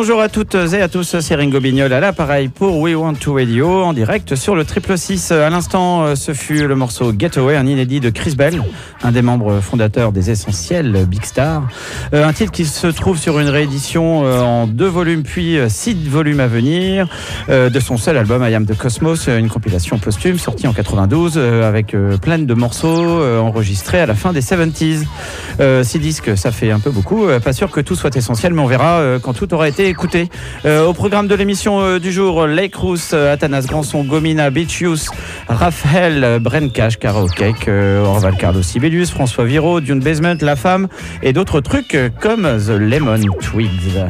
Bonjour à toutes et à tous, c'est Ringo Bignol à l'appareil pour We Want to Radio en direct sur le 666. À l'instant, ce fut le morceau Getaway, un inédit de Chris Bell, un des membres fondateurs des Essentiels, Big Star. Un titre qui se trouve sur une réédition en 2 volumes puis 6 volumes à venir de son seul album I Am the Cosmos, une compilation posthume sortie en 92 avec plein de morceaux enregistrés à la fin des 70s. 6 disques, ça fait un peu beaucoup. Pas sûr que tout soit essentiel, mais on verra quand tout aura été écouté. Au programme de l'émission du jour, Lake Rousse, Athanas Granson, Gomina, Beach Youth, Raphaël, Brencash, Karaoke, Orval Carlos Sibelius, François Viraud, Dune Basement, La Femme et d'autres trucs comme The Lemon Twigs.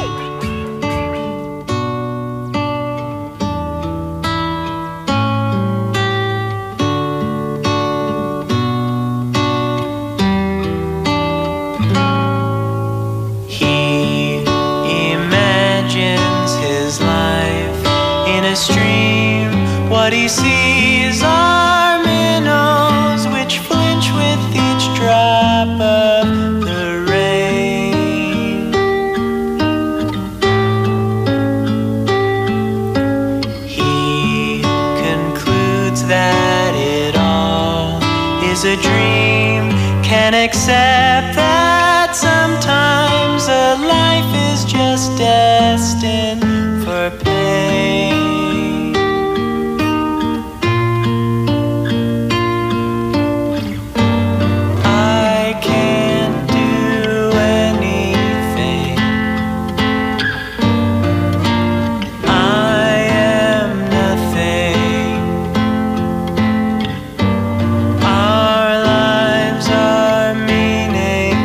What he sees are minnows which flinch with each drop of the rain. He concludes that it all is a dream, can accept that sometimes a life is just destined for pain. Our lives are meaningless.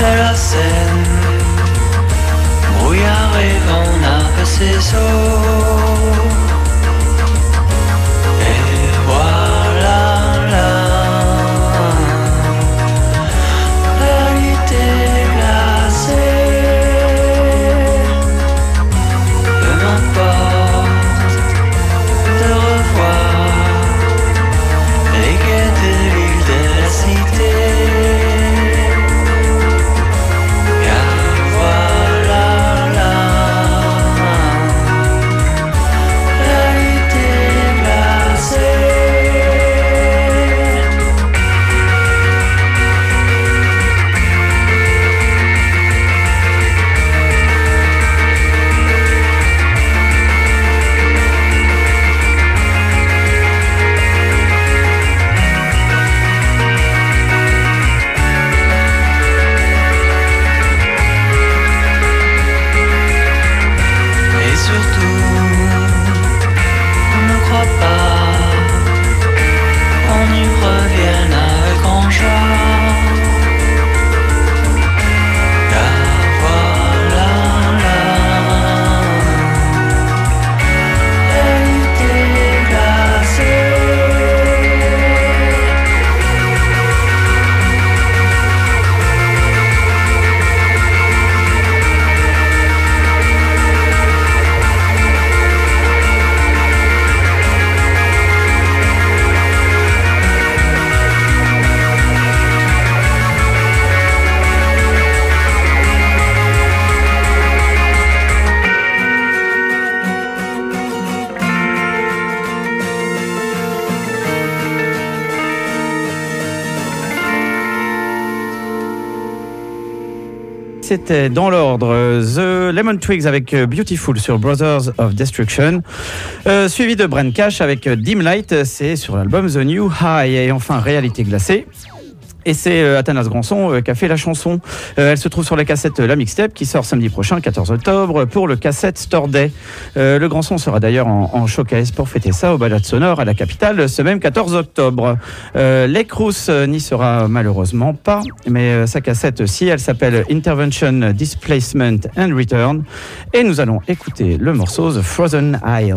de la Seine. Brouillard et vent nappe ses eaux. Et voilà la nuit est glacée. Peu m'importe de revoir les quais de l'île de la cité. C'était dans l'ordre The Lemon Twigs avec Beautiful sur Brothers of Destruction, suivi de Brent Cash avec Dim Light, c'est sur l'album The New High. Et enfin Réalité glacée. Et c'est Athanas Granson qui a fait la chanson. Elle se trouve sur la cassette La Mixtape qui sort samedi prochain, 14 octobre, pour le Cassette Store Day. Le Granson sera d'ailleurs en showcase pour fêter ça au Balade Sonore à la capitale ce même 14 octobre. Lake Rousse n'y sera malheureusement pas, mais sa cassette si, elle s'appelle Intervention, Displacement and Return. Et nous allons écouter le morceau The Frozen Isle.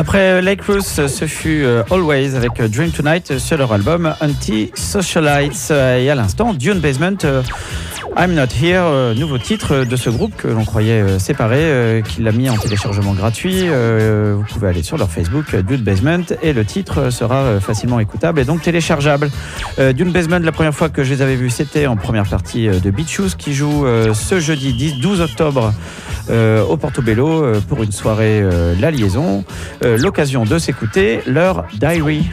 Après Lake Ruth, ce fut Always avec Dream Tonight sur leur album Anti-Socialites. Et à l'instant, Dune Basement, I'm Not Here, nouveau titre de ce groupe que l'on croyait séparé, qu'il a mis en téléchargement gratuit. Vous pouvez aller sur leur Facebook, Dune Basement, et le titre sera facilement écoutable et donc téléchargeable. Dune Basement, la première fois que je les avais vus, c'était en première partie de Beat Shoes qui joue ce jeudi 12 octobre au Portobello pour une soirée La Liaison. L'occasion de s'écouter leur Diary.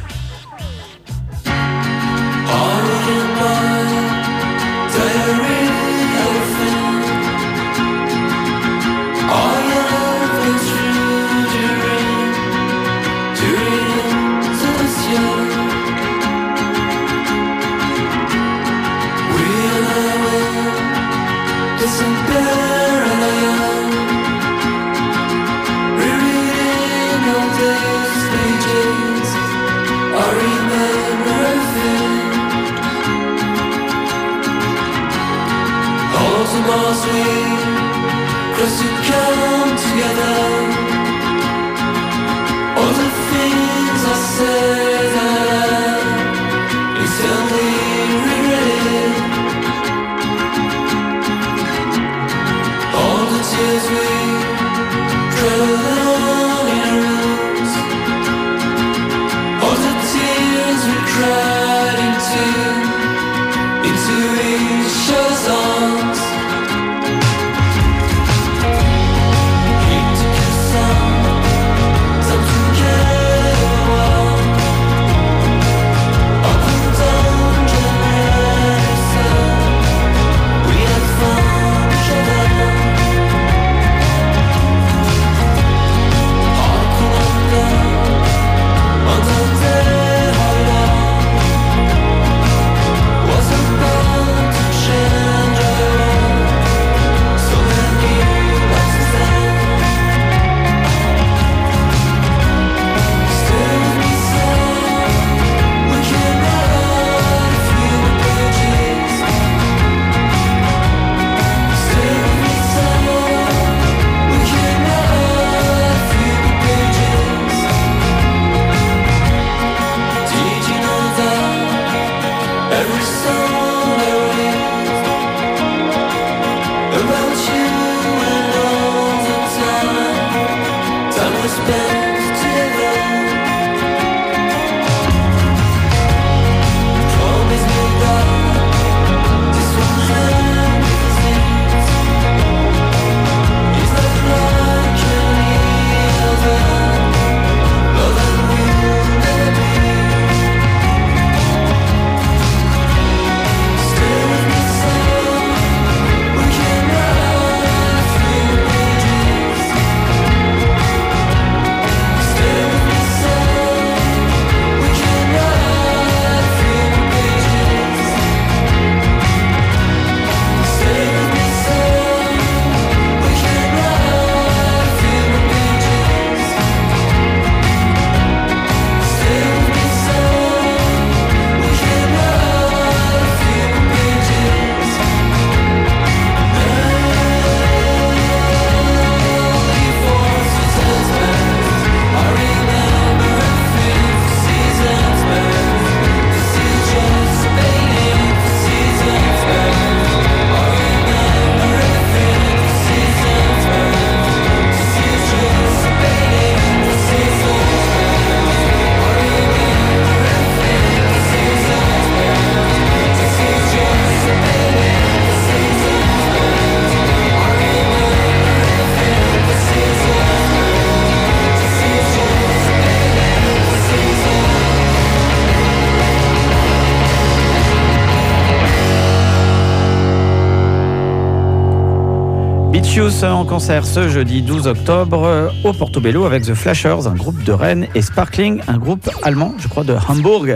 Beat en concert ce jeudi 12 octobre au Portobello avec The Flashers, un groupe de Rennes, et Sparkling, un groupe allemand, je crois, de Hambourg.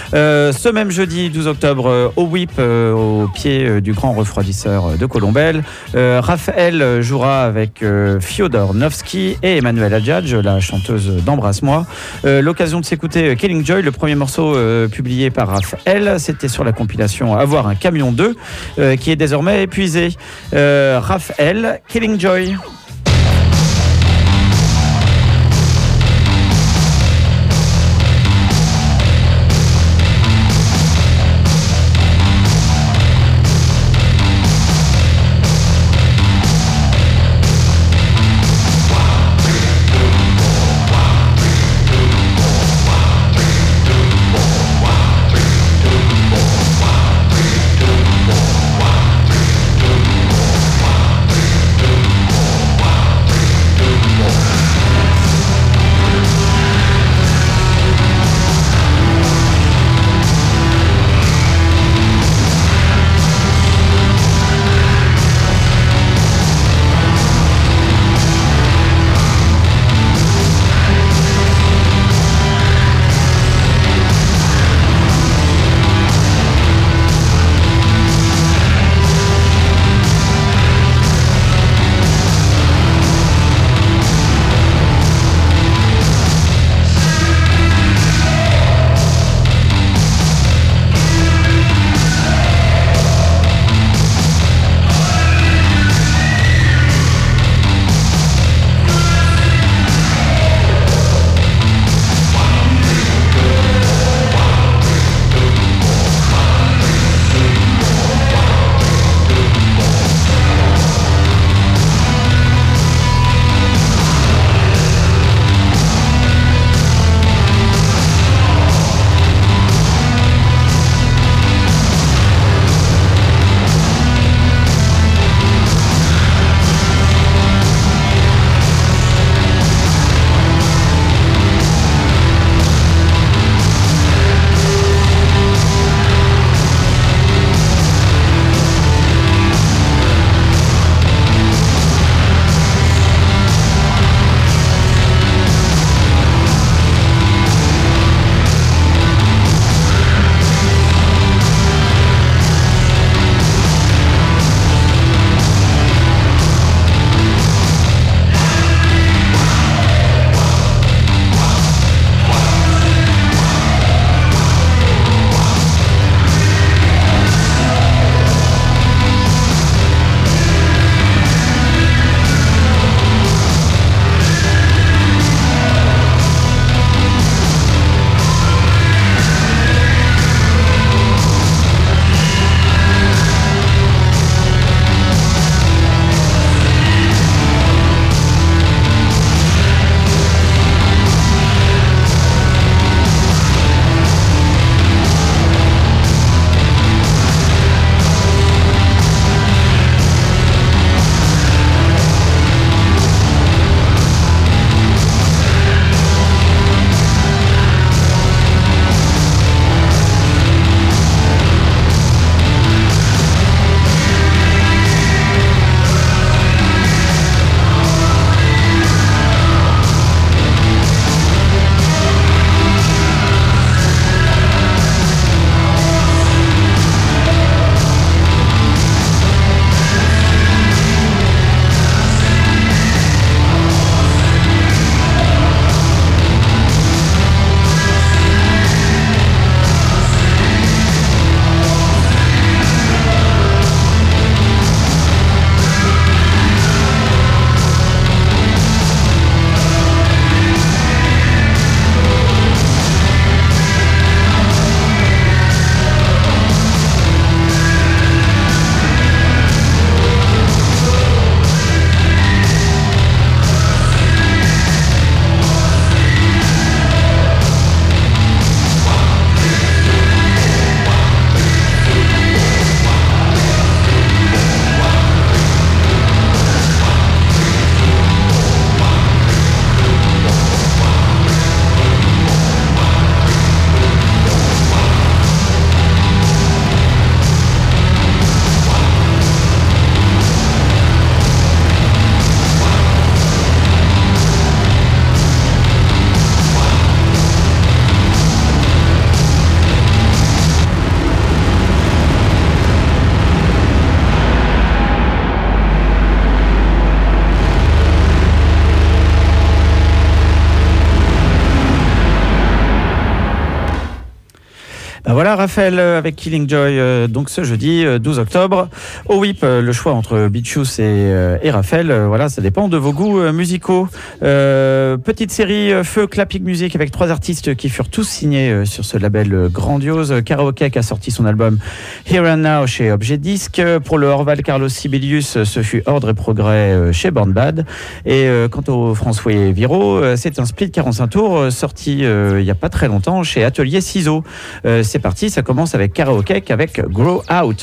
Ce même jeudi 12 octobre au WIP, au pied du grand refroidisseur de Colombelle, Raphaël jouera avec Fyodor Novsky et Emmanuel Adjadj, la chanteuse d'Embrasse-moi. L'occasion de s'écouter Killing Joy, le premier morceau publié par Raphaël, c'était sur la compilation Avoir un camion 2, qui est désormais épuisé. Raphaël, Killing Joy. Raphaël avec Killing Joy, donc ce jeudi 12 octobre. Au WIP, le choix entre Beachus et Raphaël, voilà, ça dépend de vos goûts musicaux. Petite série Feu Clapping Music avec 3 artistes qui furent tous signés sur ce label grandiose. Karaoke a sorti son album Here and Now chez Objet Disque. Pour le Orval Carlos Sibelius, ce fut Ordre et Progrès chez Born Bad. Et quant au François Viro, c'est un split 45 tours sorti il n'y a pas très longtemps chez Atelier Ciseaux. C'est parti, ça commence avec Karaoke avec Grow Out.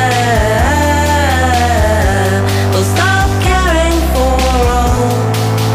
We'll stop caring for all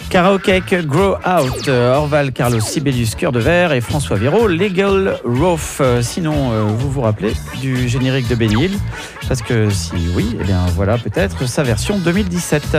Karaokeke, Grow Out, Orval Carlos Sibelius, Cœur de Verre et François Viraud, Legal Roof. Sinon, vous vous rappelez du générique de Benny Hill? Parce que si oui, eh bien voilà peut-être sa version 2017.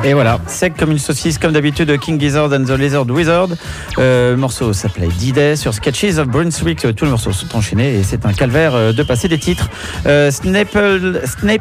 Et voilà, sec comme une saucisse, comme d'habitude, King Gizzard and the Lizard Wizard. Le morceau s'appelait D-Day sur Sketches of Brunswick. Tous les morceaux sont enchaînés et c'est un calvaire de passer des titres. Snaped,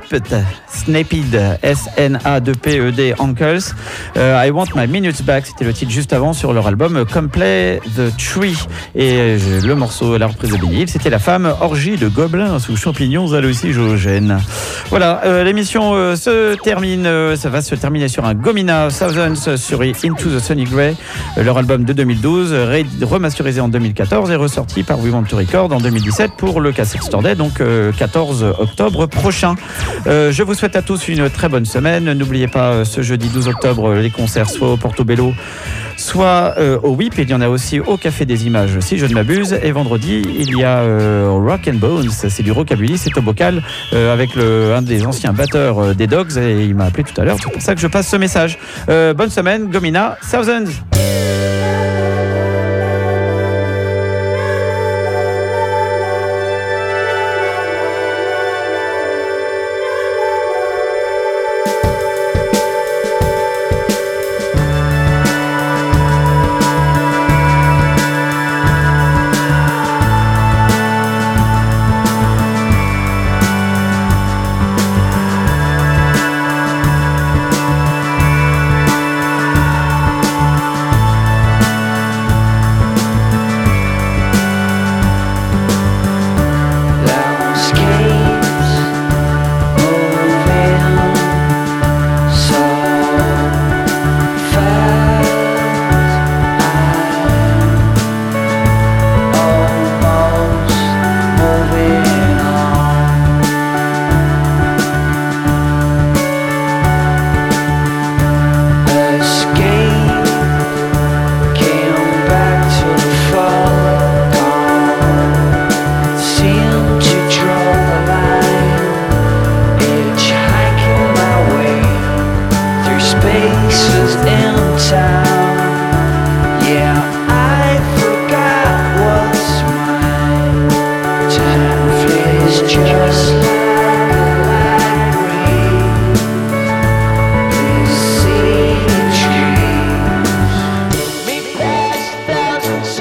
S-N-A-2-P-E-D, Uncles. I Want My Minutes Back, c'était le titre juste avant sur leur album Come Play the Tree. Et le morceau, la reprise de Benny Hill, c'était La Femme, orgie de gobelins sous champignons hallucinogènes. Voilà, l'émission se termine, ça va se terminer sur un Gomina Thousands sur Into the Sunny Grey, leur album de 2012, remasterisé en 2014 et ressorti par We Want to Record en 2017 pour le Cassette Store Day, donc 14 octobre prochain. Je vous souhaite à tous une très bonne semaine. N'oubliez pas ce jeudi 12 octobre les concerts soit au Portobello, soit au WIP. Il y en a aussi au Café des Images si je ne m'abuse. Et vendredi il y a Rock and Bones, c'est du rockabilly, c'est au bocal avec un des anciens batteurs des Dogs et il m'a appelé tout à l'heure, c'est pour ça que je passe ce message. Bonne semaine, Gomina Thousands.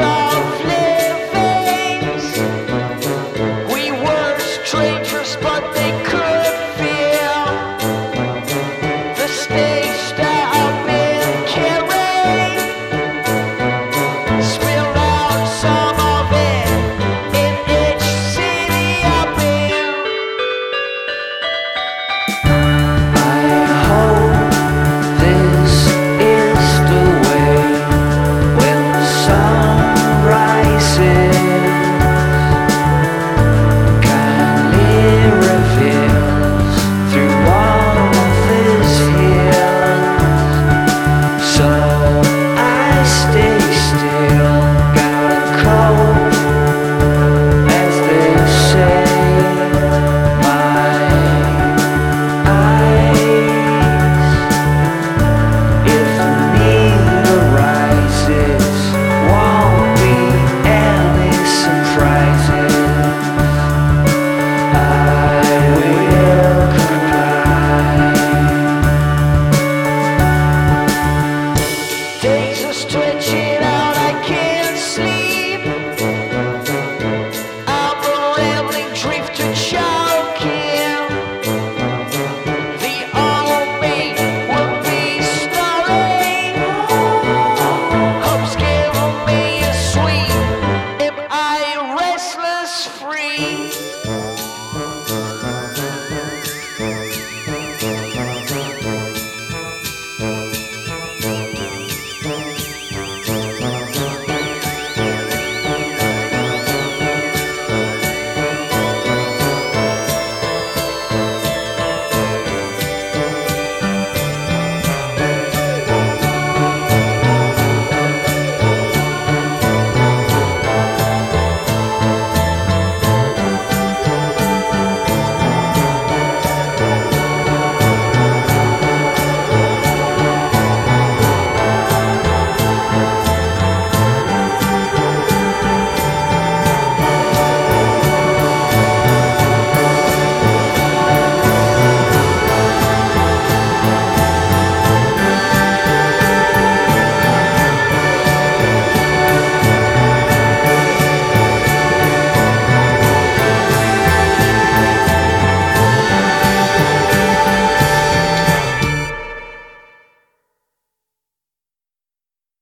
Strangers, but